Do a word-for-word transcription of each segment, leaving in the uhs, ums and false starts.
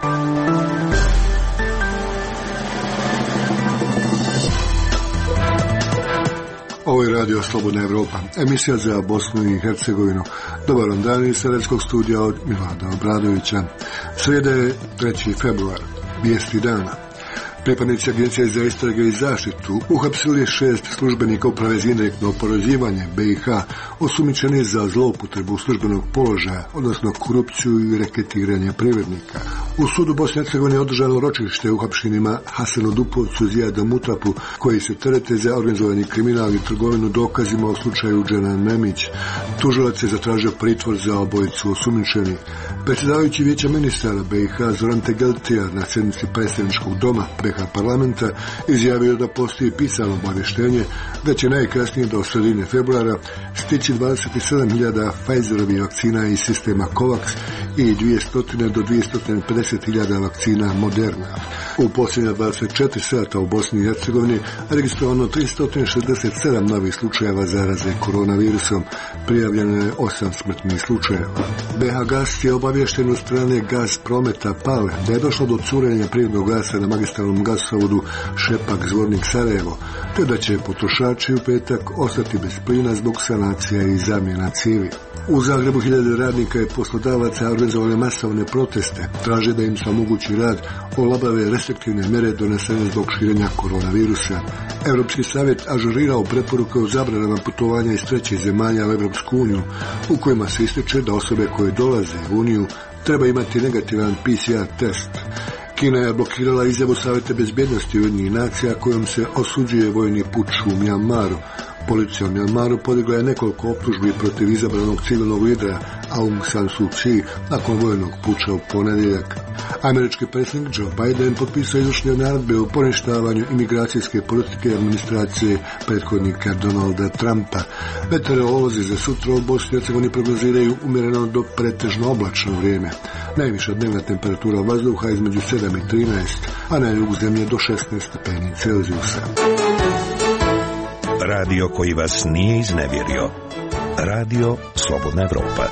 Ovo je Radio Slobodna Evropa, emisija za Bosnu i Hercegovinu. Dobar vam dan iz Sarajetskog studija od Milana Obradovića. Srijeda je treći februar, vijesti dana. Pripadnici Agencije za istrage i zaštitu uhapsili šest službenika Uprave za indirektno oporezivanje B i H osumnjičeni za zloupotrebu službenog položaja, odnosno korupciju i reketiranje privrednika. U sudu Bosne i Hercegovine je održano ročište uhapšenima Hasanu Dupovcu, Zijadu Mutapu, koji se terete za organizovani kriminal i trgovinu dokazima u slučaju Dženan Memić. Tužilac je zatražio pritvor za obojicu osumnjičenih. Predsjedavajući Vijeća ministara B i H Zoran Tegeltija na sjednici predstavničkog doma B i H parlamenta izjavio da postoji pisano obavještenje da će najkasnije do sredine februara stići dvadeset sedam hiljada Pfizerovih vakcina iz sistema COVAX i dvjesto do dvjesto pedeset hiljada vakcina Moderna. U posljednja dvadeset četiri sata u Bosni i Hercegovini registrovano tristo šezdeset sedam novih slučajeva zaraze koronavirusom, prijavljeno je osam smrtnih slučajeva. B H Gas je obavješten od strane Gaz Prometa Pale da je došlo do curenja prirodnog gasa na magistralnom gasovodu Šepak Zvornik Sarajevo, te da će potrošači u petak ostati bez plina zbog sanacija i zamjena cijevi. U Zagrebu hiljade radnika i poslodavaca organizovale masovne proteste, traže da im se omogući rad, olabave restriktivne mere donesene zbog širenja koronavirusa. Europski savjet ažurirao preporuke o zabranama putovanja iz trećih zemalja u Europsku uniju, u kojima se ističe da osobe koje dolaze u Uniju treba imati negativan P C R test. Kina je blokirala izjavu Savjeta bezbjednosti Ujedinjenih nacija kojom se osuđuje vojni puč u Mjanmaru. Policija u Mjanmaru podigla je nekoliko optužbi protiv izabranog civilnog lidera Aung San Suu Kyi nakon vojnog puča u ponedjeljak. Američki predsjednik Joe Biden potpisao izvršne naredbe o poništavanju imigracijske politike administracije prethodnika Donalda Trumpa. Meteorolozi za sutra u Bosni i Hercegovini prognoziraju umjereno do pretežno oblačno vrijeme. Najviša dnevna temperatura vazduha između sedam i trinaest, a na jugu zemlje do šesnaest stepeni Celzijusa. Radio koji vas nije iznevjerio. Radio Slobodna Evropa.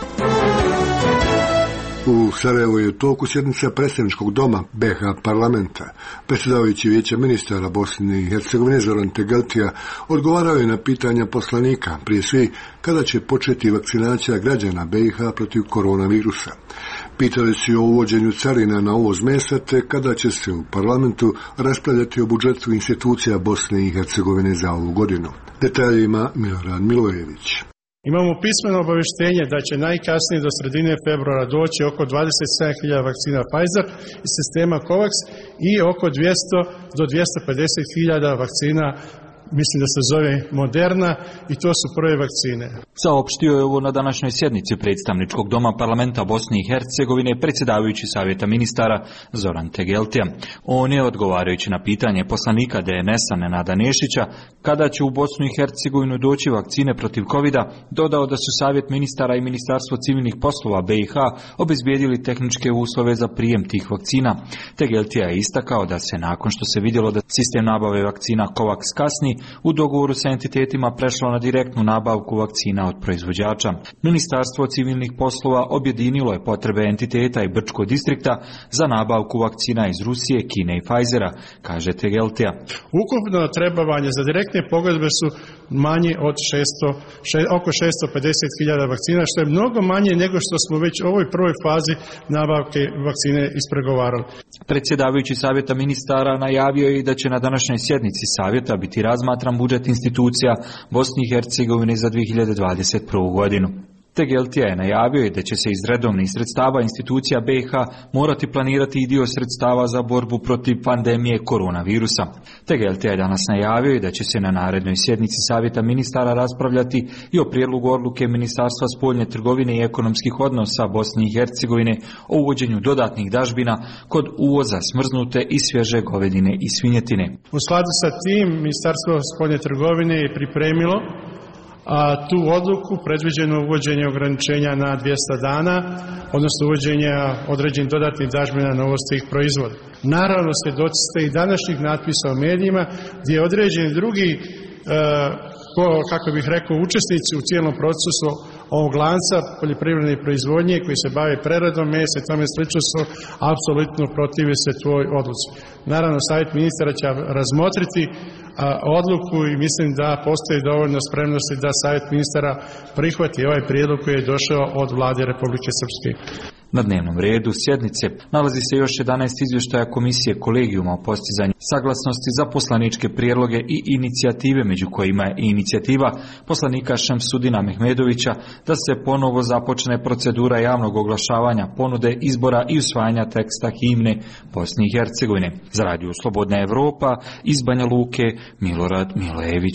U Sarajevu je u toku sjednica predstavničkog doma B i H parlamenta. Predsjedavajući Vijeća ministara Bosne i Hercegovine Zoran Tegeltija odgovarao je na pitanja poslanika, prije svih kada će početi vakcinacija građana B i H protiv koronavirusa. Pitali su o uvođenju carina na uvoz mesa te kada će se u parlamentu raspravljati o budžetu institucija Bosne i Hercegovine za ovu godinu. Detalje ima Milorad Milojević. Imamo pismeno obavještenje da će najkasnije do sredine februara doći oko dvadeset sedam hiljada vakcina Pfizer iz sistema COVAX i oko dvjesto do dvjesto pedeset hiljada vakcina, mislim da se zove Moderna, i to su prve vakcine. Saopštio je ovo na današnjoj sjednici predstavničkog doma parlamenta Bosne i Hercegovine predsjedavajući Savjeta ministara Zoran Tegeltija. On je, odgovarajući na pitanje poslanika D N S-a Nenada Nešića kada će u Bosnu i Hercegovinu doći vakcine protiv kovida, dodao da su Savjet ministara i Ministarstvo civilnih poslova B i H obezbijedili tehničke uslove za prijem tih vakcina. Tegeltija je istakao da se nakon što se vidjelo da sistem nabave vakcina COVAX kasni, u dogovoru sa entitetima prešlo na direktnu nabavku vakcina od proizvođača. Ministarstvo civilnih poslova objedinilo je potrebe entiteta i Brčkog distrikta za nabavku vakcina iz Rusije, Kine i Pfizera, kaže Tegeltija. Ukupno trebavanje za direktne pogodbe su manje od šesto, še, oko šesto pedeset hiljada vakcina, što je mnogo manje nego što smo već u ovoj prvoj fazi nabavke vakcine ispregovarali. Predsjedavajući Savjeta ministara najavio je i da će na današnjoj sjednici Savjeta biti razmatran budžet institucija Bosne i Hercegovine za dvije hiljade dvadeset prvu godinu. Tegeltija je najavio i da će se iz redovnih sredstava institucija B i H morati planirati i dio sredstava za borbu protiv pandemije koronavirusa. Tegeltija je danas najavio i da će se na narednoj sjednici Savjeta ministara raspravljati i o prijedlogu odluke Ministarstva spoljne trgovine i ekonomskih odnosa Bosne i Hercegovine o uvođenju dodatnih dažbina kod uvoza smrznute i svježe govedine i svinjetine. U skladu sa tim, Ministarstvo spoljne trgovine je pripremilo a tu odluku predviđeno uvođenje ograničenja na dvjesto dana, odnosno uvođenja određenih dodatnih dažbina na uvoz tih proizvoda. Naravno, svjedoci ste i današnjih natpisa u medijima gdje određeni drugi e, kako bih rekao, učesnici u cijelom procesu ovog lanca poljoprivredne proizvodnje koji se bave preradom mesa i tome slično su apsolutno protive se tvoj odluci. Naravno, savjet ministara će razmotriti a, odluku i mislim da postoji dovoljno spremnosti da savjet ministara prihvati ovaj prijedlog koji je došao od Vlade Republike Srpske. Na dnevnom redu sjednice nalazi se još jedanaest izvještaja Komisije Kolegijuma o postizanju saglasnosti za poslaničke prijedloge i inicijative, među kojima je i inicijativa poslanika Šemsudina Mehmedovića da se ponovo započne procedura javnog oglašavanja ponude izbora i usvajanja teksta himne Bosne i Hercegovine. Za Radio Slobodna Evropa iz Banja Luke, Milorad Milojević.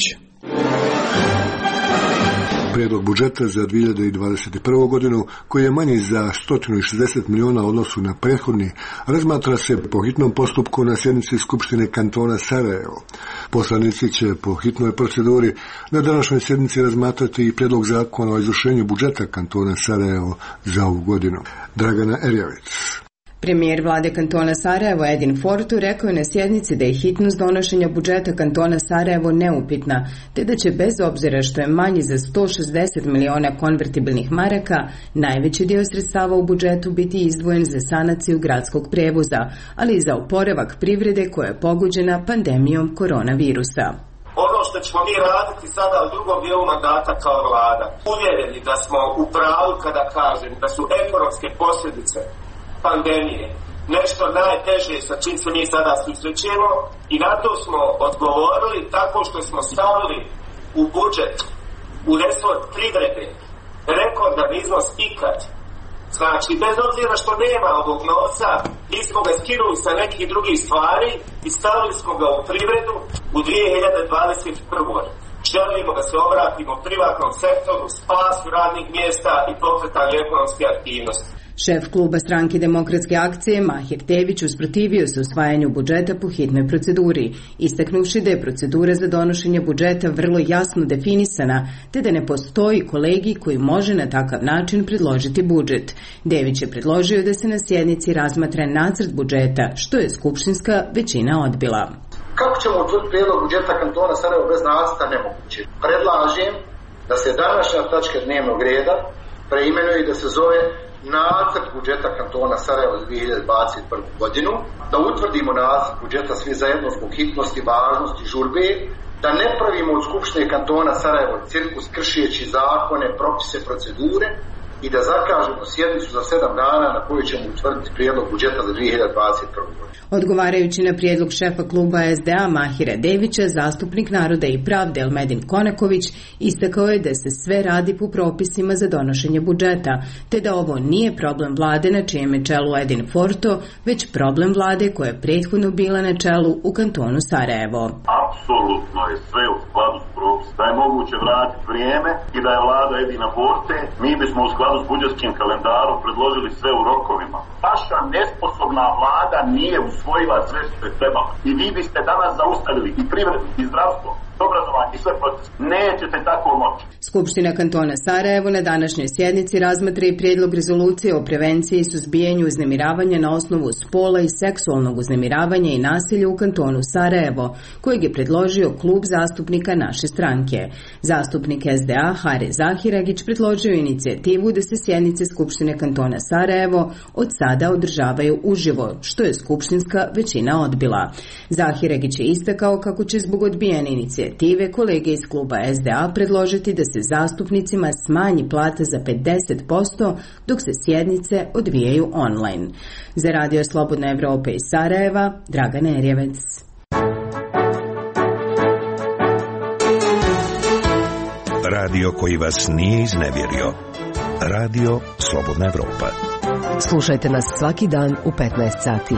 Prijedlog budžeta za dvije hiljade dvadeset prvu. godinu, koji je manji za sto šezdeset miliona u odnosu na prethodni, razmatra se po hitnom postupku na sjednici Skupštine kantona Sarajevo. Poslanici će po hitnoj proceduri na današnjoj sjednici razmatrati i prijedlog zakona o izvršenju budžeta kantona Sarajevo za ovu godinu. Dragana Erjavec. Premijer vlade kantona Sarajevo Edin Fortu rekao je na sjednici da je hitnost donošenja budžeta kantona Sarajevo neupitna, te da će bez obzira što je manji za sto šezdeset miliona konvertibilnih maraka, najveći dio sredstava u budžetu biti izdvojen za sanaciju gradskog prevoza, ali i za oporavak privrede koja je pogođena pandemijom koronavirusa. Ono što ćemo mi raditi sada u drugom dijelu mandata kao vlada, uvjereni da smo u pravu kada kažem da su ekonomske posljedice pandemije nešto najteže sa čim se mi sada susrećemo, i na to smo odgovorili tako što smo stavili u budžet, u resor privrede, rekordan iznos ikad. Znači, bez obzira što nema ovog novca, mi smo ga skinuli sa nekih drugih stvari i stavili smo ga u privredu u dvije hiljade dvadeset prvoj. Želimo da se obratimo privatnom sektoru, spasu radnih mjesta i pokretanju ekonomske aktivnosti. Šef kluba stranke Demokratske akcije Mahir Tević usprotivio se usvajanju budžeta po hitnoj proceduri, istaknuvši da je procedura za donošenje budžeta vrlo jasno definisana, te da ne postoji kolegij koji može na takav način predložiti budžet. Dević je predložio da se na sjednici razmatra nacrt budžeta, što je skupštinska većina odbila. Kako ćemo utvrditi prijedlog budžeta kantona Sarajevo bez nacrta? Nemoguće. Predlažem da se današnja tačka dnevnog reda preimenuje i da se zove nacrt budžeta kantona Sarajevo za dvije hiljade dvadeset prvu. godinu, da utvrdimo nacrt budžeta svi zajedno zbog hitnosti, važnosti, žurbe, da ne pravimo od Skupštine kantona Sarajevo cirkus kršijeći zakone, propise, procedure, i da zakažemo sjednicu za sedam dana na koju ćemo utvrditi prijedlog budžeta za dvije hiljade dvadeset prvu. godinu. Odgovarajući na prijedlog šefa kluba es de a Mahira Devića, zastupnik Naroda i pravde Elmedin Konaković istakao je da se sve radi po propisima za donošenje budžeta, te da ovo nije problem vlade na čijem je čelu Edin Forto, već problem vlade koja je prethodno bila na čelu u kantonu Sarajevo. Apsolutno je sve u skladu s propisom, da je moguće vratiti vrijeme i da je vlada Edina Forte, mi bismo u skladu s budžetskim kalendarom predložili sve u rokovima. Vaša nesposobna vlada nije usvojila sve što je trebalo. I vi biste danas zaustavili i privredu, i zdravstvo, i obrazovanje, i sve procese. Nećete tako moći. Skupština kantona Sarajevo na današnjoj sjednici razmatra i prijedlog rezolucije o prevenciji i suzbijanju uznemiravanja na osnovu spola i seksualnog uznemiravanja i nasilja u kantonu Sarajevo, kojeg je predložio klub zastupnika naše stranke. Zastupnik es de a Hare Zahiragić predložio inicijativu da se sjednice Skupštine kantona Sarajevo od sada održavaju uživo, što je skupštinska većina odbila. Zahiragić je istakao kako će zbog odbijene inicijative kolege iz kluba es de a predložiti da se zastupnicima smanji plata za pedeset posto dok se sjednice odvijaju online. Za Radio Slobodna Evropa iz Sarajeva, Dragana Erjavec. Radio koji vas nije iznevjerio. Radio Slobodna Evropa. Slušajte nas svaki dan u petnaest sati.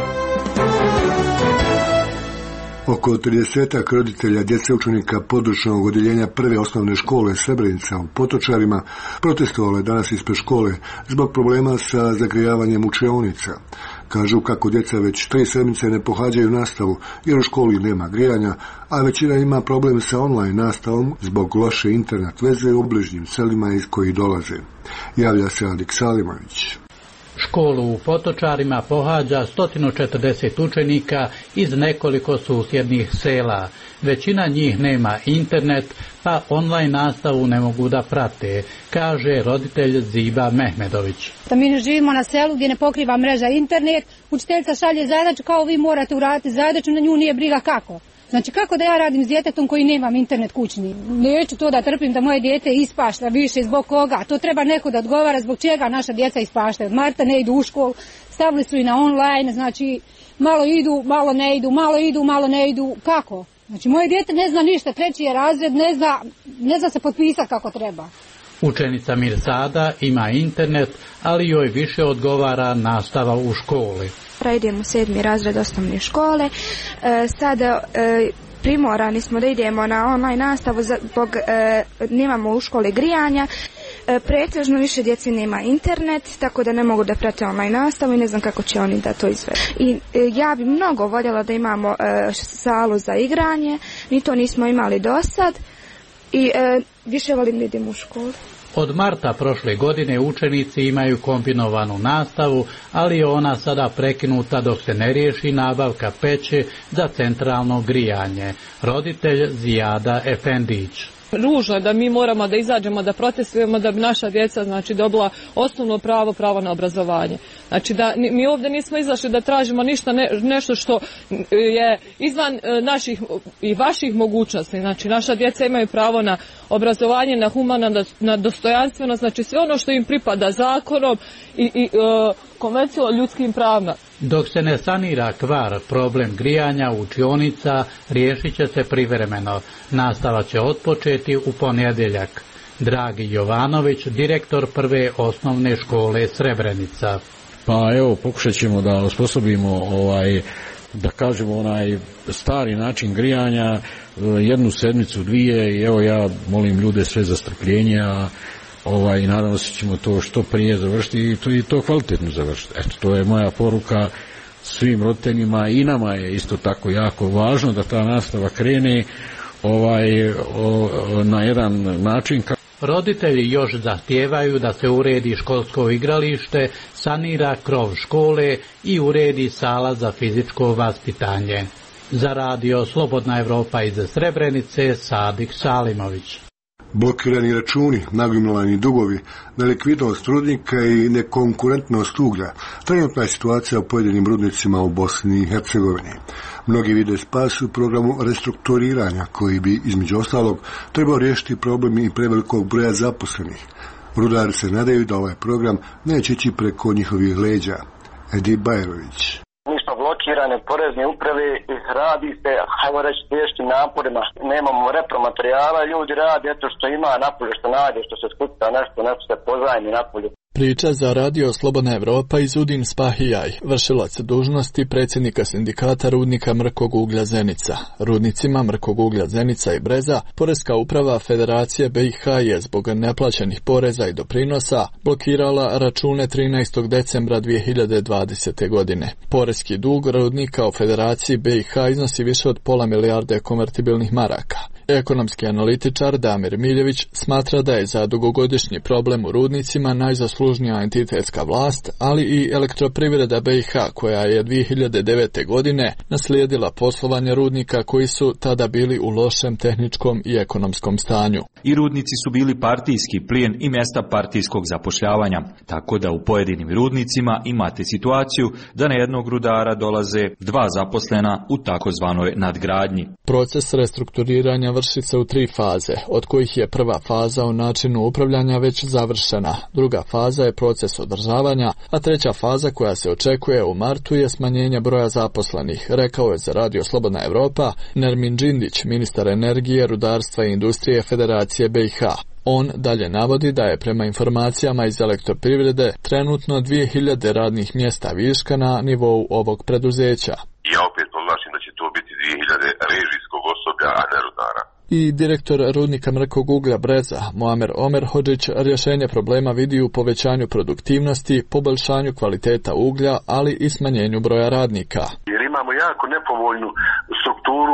Oko tridesetak roditelja djece učenika područnog odjeljenja prve osnovne škole Srebrenica u Potočarima protestovalo je danas ispred škole zbog problema sa zagrijavanjem učionica. Kažu kako djeca već tri sedmice ne pohađaju nastavu jer u školi nema grijanja, a većina ima problem sa online nastavom zbog loše internet veze u bližnjim selima iz kojih dolaze. Javlja se Adik Salimović. Školu u Potočarima pohađa sto četrdeset učenika iz nekoliko susjednih sela. Većina njih nema internet, pa online nastavu ne mogu da prate, kaže roditelj Ziba Mehmedović. Da mi ne živimo na selu gdje ne pokriva mreža internet, učiteljica šalje zadaću kao vi morate uraditi zadaću, na nju nije briga kako. Znači kako da ja radim s djetetom koji nemam internet kućni? Neću to da trpim da moje dijete ispašta više, zbog koga? To treba neko da odgovara zbog čega naša djeca ispaštaju. Od marta ne idu u školu, stavili su i na online, znači malo idu, malo ne idu, malo idu, malo ne idu. Kako? Znači moje dijete ne zna ništa, treći je razred, ne zna, ne zna se potpisati kako treba. Učenica Mirsada ima internet, ali joj više odgovara nastava u školi. Idemo u sedmi razred osnovne škole, e, sada e, primorani smo da idemo na online nastavu zbog e, nemamo u školi grijanja, e, pretežno više djece nema internet, tako da ne mogu da prate online nastavu i ne znam kako će oni da to izvedu. I e, ja bi mnogo voljela da imamo e, salu za igranje, ni to nismo imali do sad i e, više volim da idem u školu. Od marta prošle godine učenici imaju kombinovanu nastavu, ali je ona sada prekinuta dok se ne riješi nabavka peće za centralno grijanje. Roditelj Zijada Efendić. Ružno je da mi moramo da izađemo, da protestujemo da bi naša djeca znači dobila osnovno pravo, pravo na obrazovanje. Znači da mi ovdje nismo izašli da tražimo ništa, ne, nešto što je izvan naših i vaših mogućnosti. Znači naša djeca imaju pravo na obrazovanje, na humano, na, na dostojanstveno, znači sve ono što im pripada zakonom i, i uh, konvencijom o ljudskim pravima. Dok se ne sanira kvar, problem grijanja učionica riješit će se privremeno. Nastava će otpočeti u ponedjeljak. Dragi Jovanović, direktor prve osnovne škole Srebrenica. Pa evo, pokušat ćemo da osposobimo ovaj, da kažemo onaj stari način grijanja, jednu sedmicu, dvije, i evo ja molim ljude sve za strpljenje, a ovaj, nadam se ćemo to što prije završiti i to, i to kvalitetno završiti. Eto, to je moja poruka svim roditeljima i nama je isto tako jako važno da ta nastava krene ovaj, o, na jedan način. Roditelji još zahtijevaju da se uredi školsko igralište, sanira krov škole i uredi sala za fizičko vaspitanje. Za radio Slobodna Evropa iz Srebrenice, Sadik Salimović. Blokirani računi, nagomilani dugovi, nelikvidnost rudnika i nekonkurentnost uglja. Trenutna je situacija u pojedinim rudnicima u Bosni i Hercegovini. Mnogi vide spas u programu restrukturiranja koji bi, između ostalog, trebao riješiti problem i prevelikog broja zaposlenih. Rudari se nadaju da ovaj program neće ići preko njihovih leđa. Edi Bajerović. Mi smo blokirane porezne uprave, radi se, hajmo reći, teškim naporima. Nemamo repromaterijala, ljudi rade eto što ima napolje, što nađe, što se skuca nešto, nešto se pozajmi napolje. Priča za radio Slobodna Evropa Izudin Spahijaj, vršilac dužnosti predsjednika sindikata rudnika mrkog uglja Zenica. Rudnicima mrkog uglja Zenica i Breza, Poreska uprava Federacije B i H je zbog neplaćenih poreza i doprinosa blokirala račune trinaestog decembra dvije hiljade dvadesete. godine. Poreski dug rudnika u Federaciji B i H iznosi više od pola milijarde konvertibilnih maraka. Ekonomski analitičar Damir Miljević smatra da je za dugogodišnji problem u rudnicima najzaslužnija entitetska vlast, ali i Elektroprivreda B i H koja je dvije hiljade devete. godine naslijedila poslovanje rudnika koji su tada bili u lošem tehničkom i ekonomskom stanju. I rudnici su bili partijski plijen i mjesta partijskog zapošljavanja, tako da u pojedinim rudnicima imate situaciju da na jednog rudara dolaze dva zaposlena u takozvanoj nadgradnji. Proces restrukturiranja vrši se u tri faze, od kojih je prva faza u načinu upravljanja već završena, druga faza je proces održavanja, a treća faza koja se očekuje u martu je smanjenje broja zaposlenih, rekao je za radio Slobodna Evropa Nermin Džindić, ministar energije, rudarstva i industrije Federacije B i H. On dalje navodi da je prema informacijama iz Elektroprivrede trenutno dvije hiljade radnih mjesta viška na nivou ovog preduzeća. Ja opet podvlačim da će to biti dvije hiljade režijskog osoblja, a ne rudara. I direktor rudnika mrkog uglja Breza, Muamer Omerhodžić, rješenje problema vidi u povećanju produktivnosti, poboljšanju kvaliteta uglja, ali i smanjenju broja radnika. Jer imamo jako nepovoljnu strukturu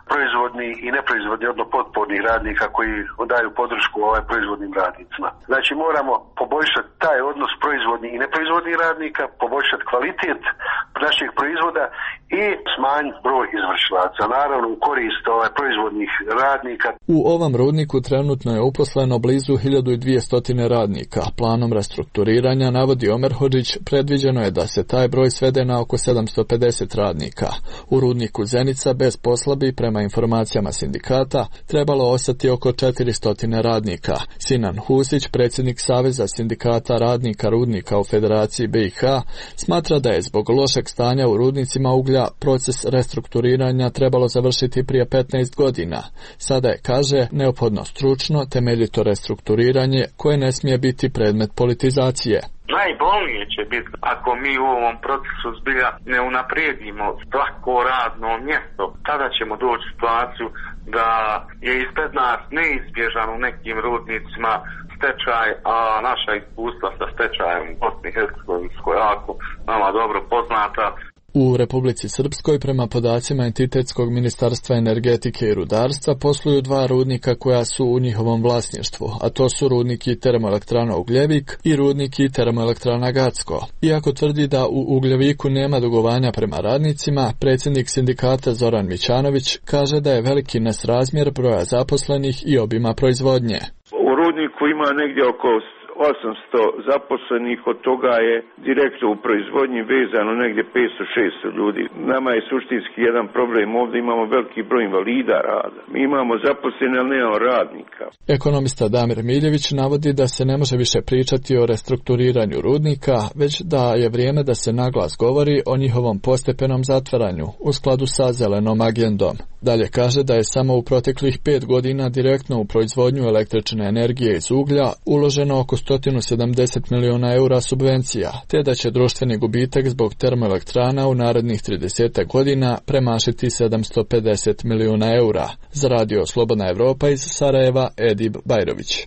proizvodni i neproizvodni, odnosno potpornih radnika koji daju podršku ovaj proizvodnim radnicima. Znači moramo poboljšati taj odnos proizvodnih i neproizvodnih radnika, poboljšati kvalitet naših proizvoda i smanjiti broj izvršilaca, naravno u korist ovaj proizvodnih radnika. U ovom rudniku trenutno je uposleno blizu hiljadu dvjesto radnika. Planom restrukturiranja, navodi Omer Hodžić, predviđeno je da se taj broj svede na oko sedamsto pedeset radnika. U rudniku Zenica bez posla bi, prema informacijama sindikata, trebalo ostati oko četiristo radnika. Sinan Husić, predsjednik Saveza sindikata radnika rudnika u Federaciji B i H, smatra da je zbog lošeg stanja u rudnicima uglja proces restrukturiranja trebalo završiti prije petnaest godina. Sada je, kaže, neophodno stručno, temeljito restrukturiranje koje ne smije biti predmet politizacije. Najbolnije će biti ako mi u ovom procesu zbilja ne unaprijedimo svako radno mjesto. Tada ćemo doći u situaciju da je ispred nas neizbježan u nekim rudnicima stečaj, a naša iskustva sa stečajem u Bosni i Hercegovini su jako nama dobro poznata. U Republici Srpskoj, prema podacima Entitetskog ministarstva energetike i rudarstva, posluju dva rudnika koja su u njihovom vlasništvu, a to su rudniki termoelektrana Ugljevik i rudniki termoelektrana Gacko. Iako tvrdi da u Ugljeviku nema dugovanja prema radnicima, predsjednik sindikata Zoran Mićanović kaže da je veliki nesrazmjer broja zaposlenih i obima proizvodnje. U rudniku ima negdje oko osamsto zaposlenih, od toga je direktno u proizvodnji vezano negdje petsto šesto ljudi. Nama je suštinski jedan problem, ovdje imamo veliki broj invalida rada. Mi imamo zaposlene, ali nemamo radnika. Ekonomista Damir Miljević navodi da se ne može više pričati o restrukturiranju rudnika, već da je vrijeme da se naglas govori o njihovom postepenom zatvaranju u skladu sa zelenom agendom. Dalje kaže da je samo u proteklih pet godina direktno u proizvodnju električne energije iz uglja uloženo oko sto sedamdeset miliona eura subvencija, te da će društveni gubitak zbog termoelektrana u narednih trideset godina premašiti sedamsto pedeset miliona eura. Za Radio Slobodna Evropa iz Sarajeva, Edib Bajrović.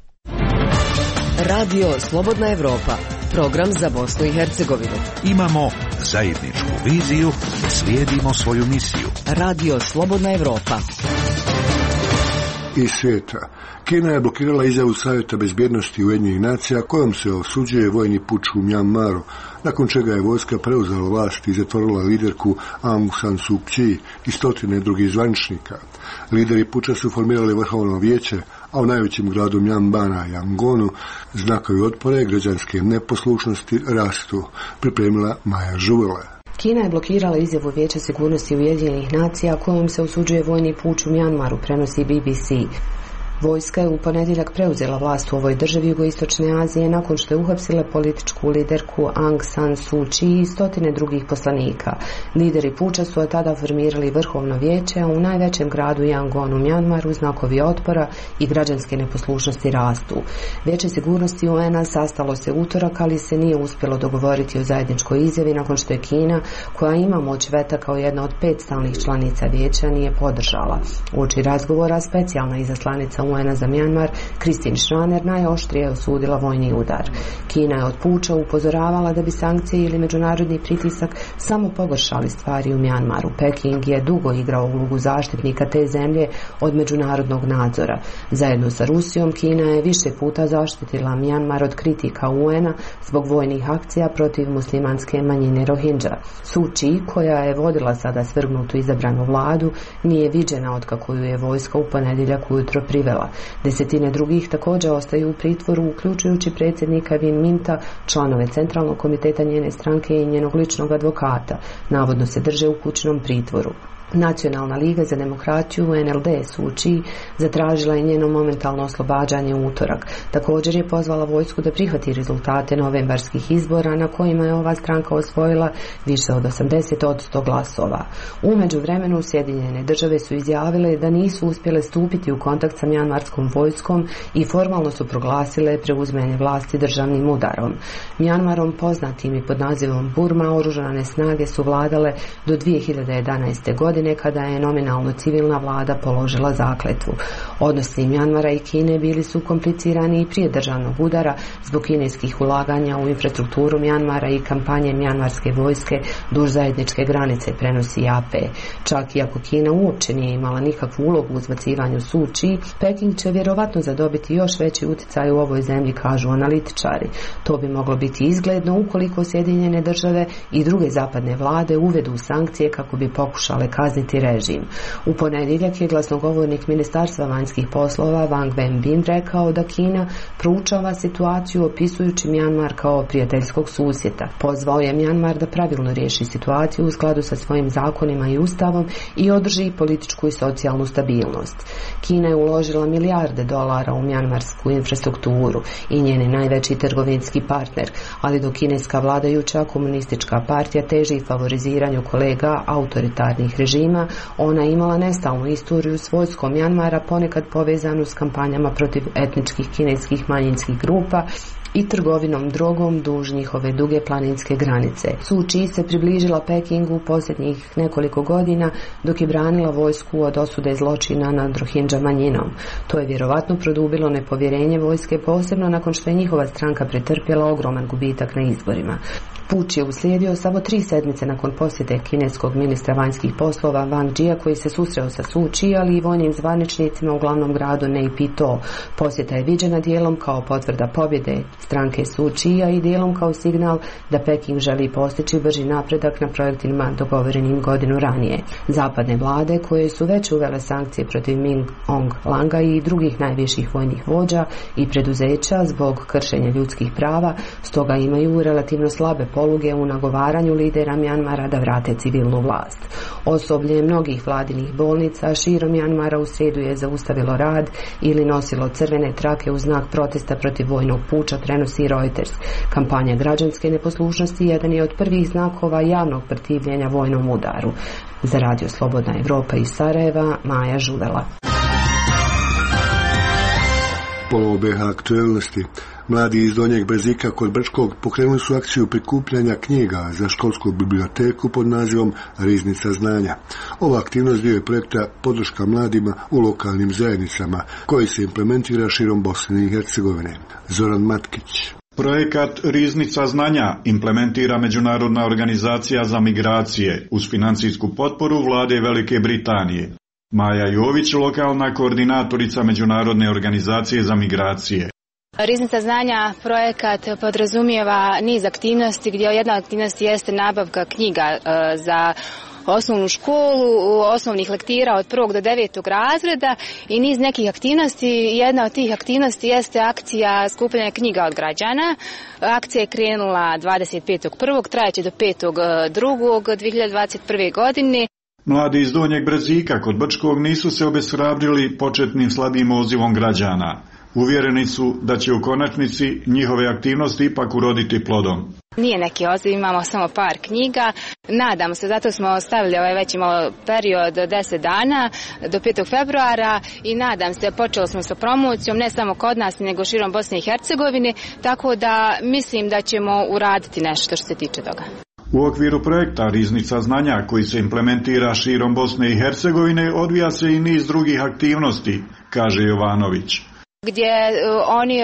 Radio Slobodna Evropa, program za Bosnu i Hercegovinu. Imamo zajedničku viziju, slijedimo svoju misiju. Radio Slobodna Evropa. Iz svijeta. Kina je blokirala izjavu Savjeta bezbjednosti Ujedinjenih nacija kojom se osuđuje vojni puč u Mjanmaru, nakon čega je vojska preuzela vlast i zatvorila liderku Aung San Suu Kyi i stotine drugih zvaničnika. Lideri puča su formirali vrhovno vijeće, a u najvećem gradu Mjanmara, Yangonu, znakovi otpore građanske neposlušnosti rastu, pripremila Maja Žuvela. Kina je blokirala izjavu Vijeća sigurnosti Ujedinjenih nacija kojom se osuđuje vojni puč u Mjanmaru, prenosi B B C. Vojska je u ponedjeljak preuzela vlast u ovoj državi jugoistočne Azije nakon što je uhapsila političku liderku Aung San Suu Kyi i stotine drugih poslanika. Lideri puča su od tada formirali vrhovno vijeće, a u najvećem gradu Yangonu, Mjanmaru, znakovi otpora i građanske neposlušnosti rastu. Vijeće sigurnosti U N-a sastalo se utorak, ali se nije uspjelo dogovoriti o zajedničkoj izjavi nakon što je Kina, koja ima moć veta kao jedna od pet stalnih članica vijeća, nije podržala. Uoči razgovora specijalna izaslanica U N-a za Mjanmar, Kristin Schraner, najoštrije osudila vojni udar. Kina je od puča upozoravala da bi sankcije ili međunarodni pritisak samo pogoršali stvari u Mjanmaru. Peking je dugo igrao ulogu zaštitnika te zemlje od međunarodnog nadzora. Zajedno sa Rusijom, Kina je više puta zaštitila Mjanmar od kritika U N-a zbog vojnih akcija protiv muslimanske manjine Rohingya. Suu Kyi, koja je vodila sada svrgnutu izabranu vladu, nije viđena otkako ju je vojska u ponedjeljak ujutro privela. Desetine drugih također ostaju u pritvoru, uključujući predsjednika Win Minta, članove centralnog komiteta njene stranke i njenog ličnog advokata. Navodno se drže u kućnom pritvoru. Nacionalna liga za demokraciju N L D Suu Kyi zatražila je njeno momentalno oslobađanje u utorak. Također je pozvala vojsku da prihvati rezultate novembarskih izbora na kojima je ova stranka osvojila više od osamdeset posto glasova. U međuvremenu Sjedinjene države su izjavile da nisu uspjele stupiti u kontakt sa mjanmarskom vojskom i formalno su proglasile preuzimanje vlasti državnim udarom. Mjanmarom, poznatim i pod nazivom Burma, oružane snage su vladale do dvije hiljade jedanaeste godine, godine kada je nominalno civilna vlada položila zakletvu. Odnosi Mjanmara i Kine bili su komplicirani i prije državnog udara zbog kineskih ulaganja u infrastrukturu Mjanmara i kampanje mjanmarske vojske duž zajedničke granice, prenosi A P. Čak i ako Kina uopće nije imala nikakvu ulogu u uzbacivanju Suu Kyi, Peking će vjerovatno zadobiti još veći utjecaj u ovoj zemlji, kažu analitičari. To bi moglo biti izgledno ukoliko Sjedinjene države i druge zapadne vlade uvedu sankcije kako bi pokušale kazniti režim. U ponedjeljak je glasnogovornik Ministarstva vanjskih poslova Wang Wenbin rekao da Kina proučava situaciju opisujući Mjanmar kao prijateljskog susjeta. Pozvao je Mjanmar da pravilno riješi situaciju u skladu sa svojim zakonima i ustavom i održi političku i socijalnu stabilnost. Kina je uložila milijarde dolara u mjanmarsku infrastrukturu i njen je najveći trgovinski partner, ali dok kineska vladajuća komunistička partija teži favoriziranju kolega autoritarnih režima, ona je imala nestalnu istoriju s vojskom Mjanmara, ponekad povezanu s kampanjama protiv etničkih kineskih manjinskih grupa i trgovinom drogom duž njihove duge planinske granice. Suu Kyi se približila Pekingu posljednjih nekoliko godina dok je branila vojsku od osude zločina nad Rohingya manjinom. To je vjerovatno produbilo nepovjerenje vojske, posebno nakon što je njihova stranka pretrpjela ogroman gubitak na izborima. Puč je uslijedio samo tri sedmice nakon posjete kineskog ministra vanjskih poslova Wang Jia, koji se susreo sa Suu Kyi, ali i vojnim zvaničnicima u glavnom gradu Naypyidaw. Posjeta je viđena dijelom kao potvrda pobjede stranke Suu Kyi i dijelom kao signal da Peking želi postići brži napredak na projektima dogovorenim godinu ranije. Zapadne vlade, koje su već uvele sankcije protiv Min Aung Hlainga i drugih najviših vojnih vođa i preduzeća zbog kršenja ljudskih prava, stoga imaju relativno slabe poluge u nagovaranju lidera Mjanmara da vrate civilnu vlast. Osoblje mnogih vladinih bolnica širom Mjanmara u srijedu je zaustavilo rad ili nosilo crvene trake u znak protesta protiv vojnog puča, prenosi Reuters. Kampanja građanske neposlušnosti jedan je od prvih znakova javnog protivljenja vojnom udaru. Za Radio Slobodna Evropa iz Sarajeva, Maja Žuvela. Po B H aktualnosti, mladi iz Donjeg Brzika kod Brčkog pokrenuli su akciju prikupljanja knjiga za školsku biblioteku pod nazivom Riznica znanja. Ova aktivnost dio je projekta Podrška mladima u lokalnim zajednicama, koji se implementira širom Bosne i Hercegovine. Zoran Matkić. Projekat Riznica znanja implementira Međunarodna organizacija za migracije uz financijsku potporu vlade Velike Britanije. Maja Jović, lokalna koordinatorica Međunarodne organizacije za migracije. Riznica znanja projekat podrazumijeva niz aktivnosti gdje jedna aktivnost jeste nabavka knjiga za osnovnu školu, osnovnih lektira od prvog do devetog razreda i niz nekih aktivnosti. Jedna od tih aktivnosti jeste akcija skupljanja knjiga od građana. Akcija je krenula dvadeset petog prvog trajeće do petog drugog dvije hiljade dvadeset prve. godine. Mladi iz Donjeg Brzika kod Brčkog nisu se obeshrabrili početnim slabim odzivom građana. Uvjereni su da će u konačnici njihove aktivnosti ipak uroditi plodom. Nije neki odziv, imamo samo par knjiga. Nadamo se, zato smo stavili ovaj već imalo period od deset dana do petog februara i nadam se, počeli smo sa promocijom ne samo kod nas, nego širom Bosne i Hercegovine, tako da mislim da ćemo uraditi nešto što se tiče toga. U okviru projekta Riznica znanja, koji se implementira širom Bosne i Hercegovine, odvija se i niz drugih aktivnosti, kaže Jovanović. Gdje oni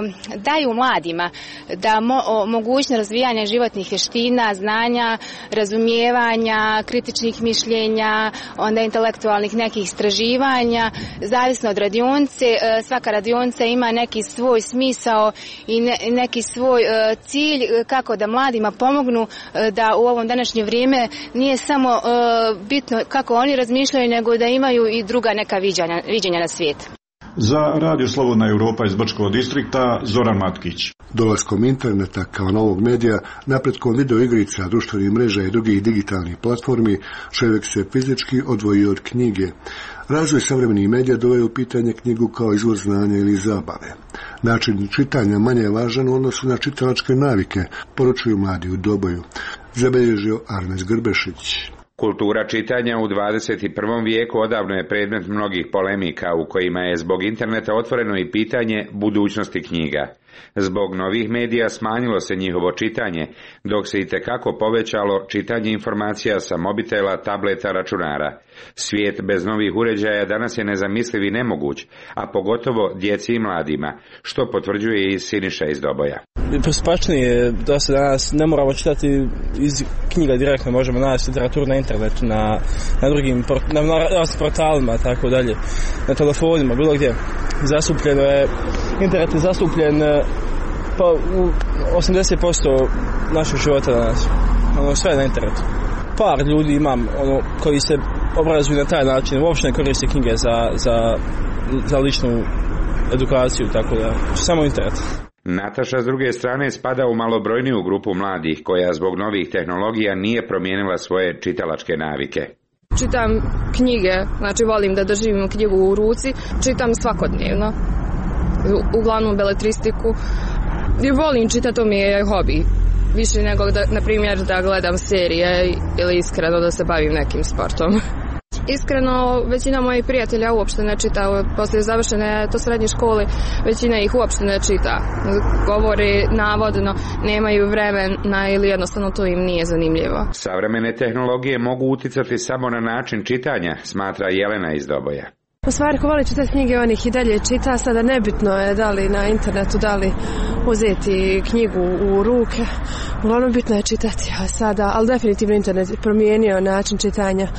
daju mladima da mogućnost razvijanja životnih vještina, znanja, razumijevanja, kritičnih mišljenja, onda intelektualnih nekih istraživanja, zavisno od radionice. Svaka radionica ima neki svoj smisao i neki svoj cilj kako da mladima pomognu da u ovom današnje vrijeme nije samo bitno kako oni razmišljaju, nego da imaju i druga neka viđanja, viđenja na svijet. Za Radio Slobodna Evropa iz Brčkog distrikta, Zoran Matkić. Dolaskom interneta kao novog medija, napretkom video igrica, društvenih mreža i drugih digitalnih platformi, čovjek se fizički odvojio od knjige. Razvoj savremenih medija doveo u pitanje knjigu kao izvor znanja ili zabave. Način čitanja manje je važan u odnosu na čitalačke navike, poručuju mladi u Doboju. Zabilježio Arnes Grbešić. Kultura čitanja u dvadeset prvom vijeku odavno je predmet mnogih polemika u kojima je zbog interneta otvoreno i pitanje budućnosti knjiga. Zbog novih medija smanjilo se njihovo čitanje, dok se itekako povećalo čitanje informacija sa mobitela, tableta, računara. Svijet bez novih uređaja danas je nezamisliv i nemoguć, a pogotovo djeci i mladima, što potvrđuje i Siniša iz Doboja. Pristupačnije da se danas ne moramo čitati iz knjiga direktno, možemo naći literaturu na internetu, na, na drugim na, na, na portalima, tako dalje, na telefonima, bilo gdje. Zastupljeno je, internet je zastupljen pa u osamdeset posto našeg života danas. Ono, sve je na internetu. Par ljudi imam ono, koji se obrazuju na taj način, uopšte ne koriste knjige za, za, za ličnu edukaciju, tako da samo internet. Nataša s druge strane spada u malobrojniju grupu mladih koja zbog novih tehnologija nije promijenila svoje čitalačke navike. Čitam knjige, znači volim da držim knjigu u ruci, čitam svakodnevno, uglavnom beletristiku i volim čitati, to mi je hobi. Više nego da, na primjer, da gledam serije ili iskreno da se bavim nekim sportom. Iskreno, većina mojih prijatelja uopšte ne čita, poslije završene to srednje škole, većina ih uopšte ne čita. Govore navodno, nemaju vremena ili jednostavno to im nije zanimljivo. Savremene tehnologije mogu uticati samo na način čitanja, smatra Jelena iz Doboja. U stvari, ko voli čitati knjige, on ih i dalje čita, sada nebitno je da li na internetu, da li uzeti knjigu u ruke, uglavnom bitno je čitati, a sada, ali definitivno internet je promijenio način čitanja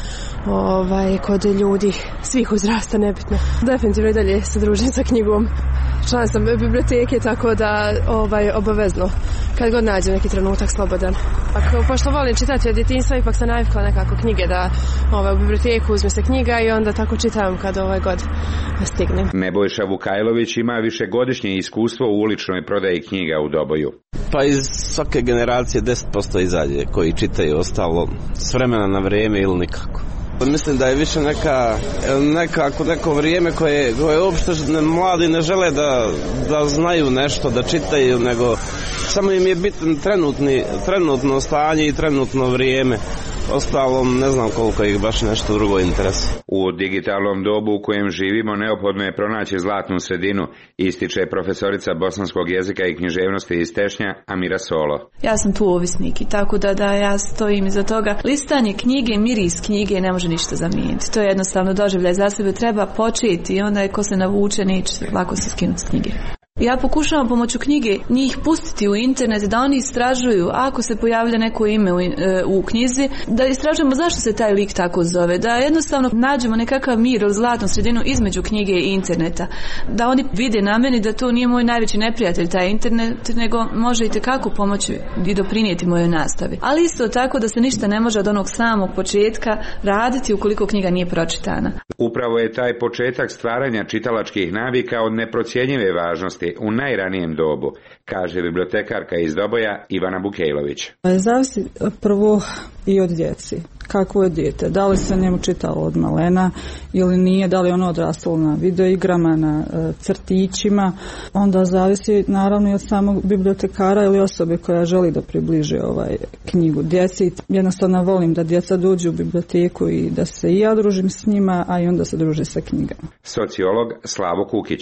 ovaj, kod ljudi, svih uzrasta, nebitno. Definitivno i dalje se družim sa knjigom, član sam biblioteke, tako da ovaj, obavezno, kad god nađem neki trenutak slobodan. Ako, pošto volim čitati od djetinjstva, ipak sam navikla nekako knjige da ovaj, u biblioteku uzme se knjiga i onda tako čitam kad ovaj god stignem. Nebojša Vukajlović ima višegodišnje iskustvo u uličnoj prodaji knjiga u Doboju. Pa iz svake generacije deset posto izađe koji čitaju, ostalo s vremena na vrijeme ili nikako. Mislim da je više neka, nekako neko vrijeme koje, koje uopšte mladi ne žele da, da znaju nešto, da čitaju, nego samo im je bitan trenutni, trenutno stanje i trenutno vrijeme. Ostalom, ne znam koliko ih baš nešto drugo interesuje. U digitalnom dobu u kojem živimo neophodno je pronaći zlatnu sredinu, ističe profesorica bosanskog jezika i književnosti iz Tešnja Amira Solo. Ja sam tu ovisnik i tako da, da ja stojim iza toga. Listanje knjige, miris knjige ne može ništa zamijeniti. To je jednostavno doživljaj za sebe, treba početi i onda je ko se navuče neće lako se skinuti s knjige. Ja pokušavam pomoću knjige njih pustiti u internet, da oni istražuju, ako se pojavlja neko ime u, e, u knjizi, da istražujemo zašto se taj lik tako zove, da jednostavno nađemo nekakav mir ili zlatnu sredinu između knjige i interneta, da oni vide na meni da to nije moj najveći neprijatelj taj internet, nego može i tekako pomoći i doprinijeti mojoj nastavi. Ali isto tako da se ništa ne može od onog samog početka raditi ukoliko knjiga nije pročitana. Upravo je taj početak stvaranja čitalačkih navika od neprocjenjive važnosti u najranijem dobu, kaže bibliotekarka iz Doboja Ivana Bukejlović. Zavisi prvo i od djeci. Kako je dijete? Da li se njemu čitalo od malena ili nije? Da li ono odrastalo na videoigrama, na e, crtićima? Onda zavisi naravno i od samog bibliotekara ili osobe koja želi da približi ovaj knjigu djeci. Jednostavno volim da djeca dođu u biblioteku i da se i ja družim s njima, a i onda se druži sa knjigama. Sociolog Slavo Kukić.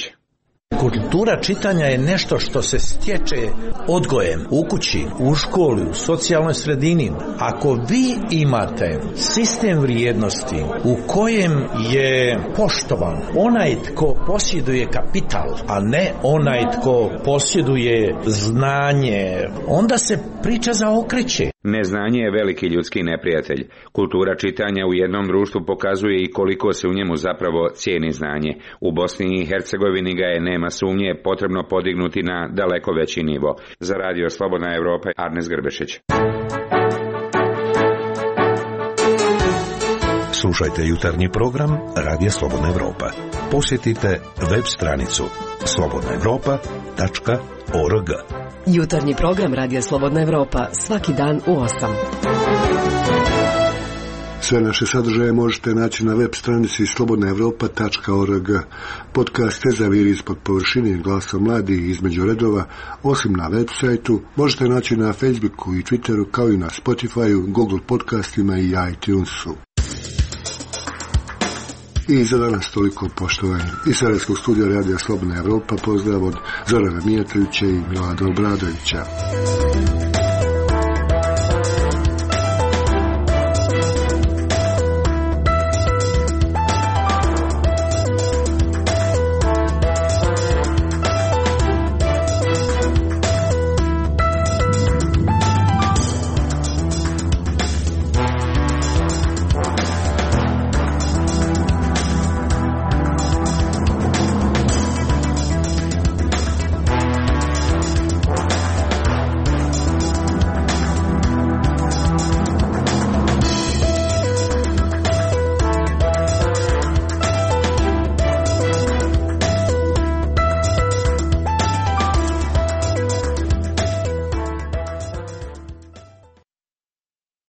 Kultura čitanja je nešto što se stječe odgojem u kući, u školi, u socijalnoj sredini. Ako vi imate sistem vrijednosti u kojem je poštovan onaj tko posjeduje kapital, a ne onaj tko posjeduje znanje, onda se priča zaokreće. Neznanje je veliki ljudski neprijatelj. Kultura čitanja u jednom društvu pokazuje i koliko se u njemu zapravo cijeni znanje. U Bosni i Hercegovini ga je, nema sumnje, potrebno podignuti na daleko veći nivo. Za Radio Slobodna Evropa, Arnes Grbešić. Slušajte jutarnji program Radija Slobodna Evropa. Posjetite web stranicu slobodna evropa tačka org. Jutarnji program Radija Slobodna Evropa svaki dan u osam. Sve naše sadržaje možete naći na web stranici slobodna evropa tačka org. Podcaste za vir ispod površine Glasa mladih između redova, osim na web sajtu, možete naći na Facebooku i Twitteru, kao i na Spotifyu, Google podcastima i iTunesu. I za danas toliko, poštovani. Iz Sarajevskog studija Radija Slobodna Evropa pozdrav od Zorana Mijatovića i Milada Obradovića.